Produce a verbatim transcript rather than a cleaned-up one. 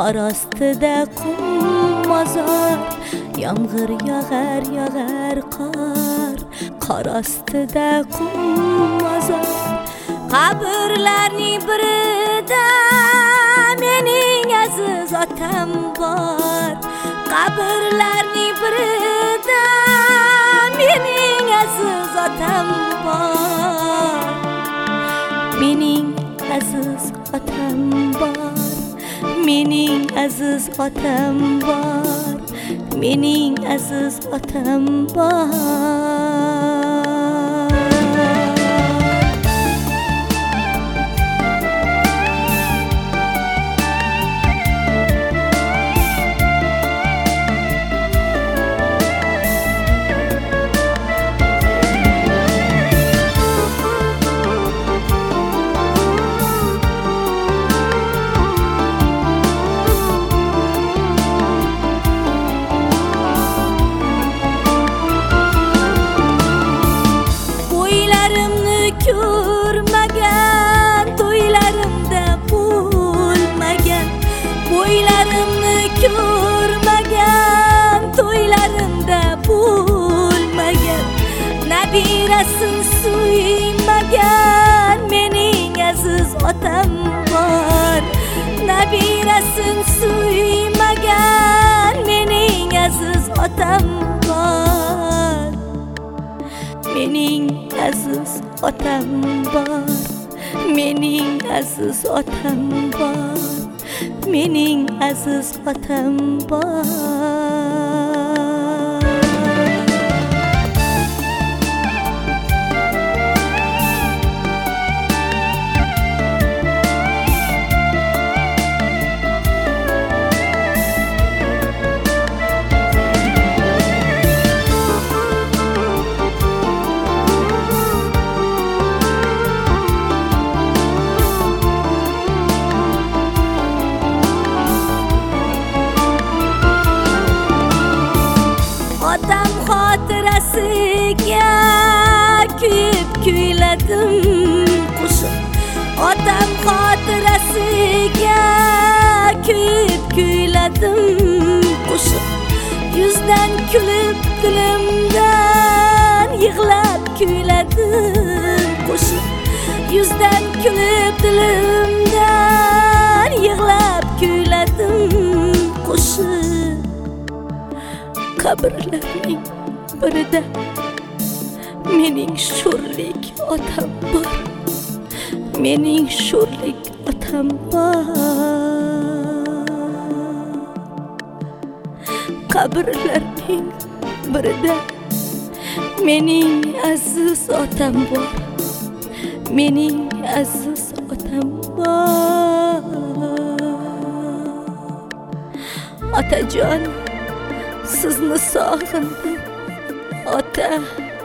qor ostida qum mozor, yomg'ir yog'ar yog'ar qor, qor ostida qum mozor. Qabrlarning birida mening aziz otam bor, qabrlarning birida mening aziz otam bor, mening aziz otam bor, mening aziz otam bor, mening aziz otam bor. Ko'rmagan to'ylarimda bo'lmagan, bo'ylarimni ko'rmagan to'ylarimda bo'lmagan, nabirasin suymagan mening aziz otam bor, nabirasin suymagan mening aziz otam bor, mening aziz otam bor, mening aziz otam bor, mening aziz otam bor. Otam xotirasiga kuyib kuyladim qo'shiq, otam xotirasiga kuyib kuyladim qo'shiq, yuzdan kulib dilimdan yig'lab kuyladim qo'shiq, yuzdan kulib dilimdan yig'lab kuyladim qo'shiq. Qabrlarning birida mening sho'rlik otam bor, mening sho'rlik otam bor. Qabrlarning birida mening aziz otam bor, mening aziz otam bor. Otajon, sizni sog'indim ota.